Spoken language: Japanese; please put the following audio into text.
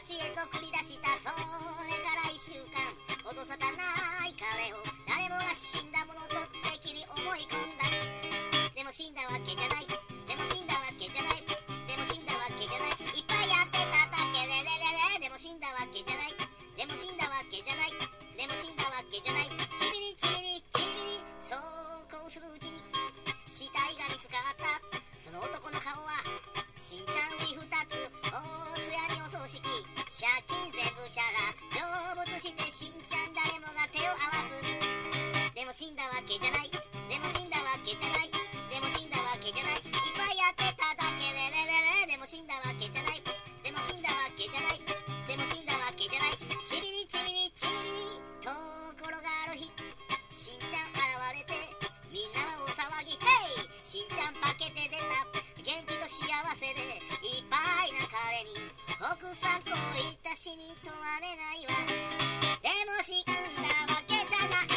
へと繰り出した。それから1週間音沙汰ない彼を誰もが死んだものとてきり思い込んだ。でも死んだわけじゃない、でも死んだわけじゃない、でも死んだわけじゃない、いっぱいやってただけででも死んだわけじゃない、でも死んだわけじゃない、でも死んだわけじゃない。ちびりちびりちびりそうこうするうちに死体が見つかった。その男の顔はしんちゃんに2つ、大津屋にお葬式、借金全部チャラ、成仏してしんちゃん誰もが手を合わす。でも死んだわけじゃない、でも死んだわけじゃない、でも死んだわけじゃない、いっぱいやってただけででも死んだわけじゃない、でも死んだわけじゃない、でも死んだわけじゃない。ちびりちびりちびりところがある日、しんちゃん現れてみんなは大騒ぎ。ヘイ、しんちゃん化けて出た。元気と幸せでいっぱいな彼に奥さんこういった死人とはれないわ。でも死んだわけじゃない、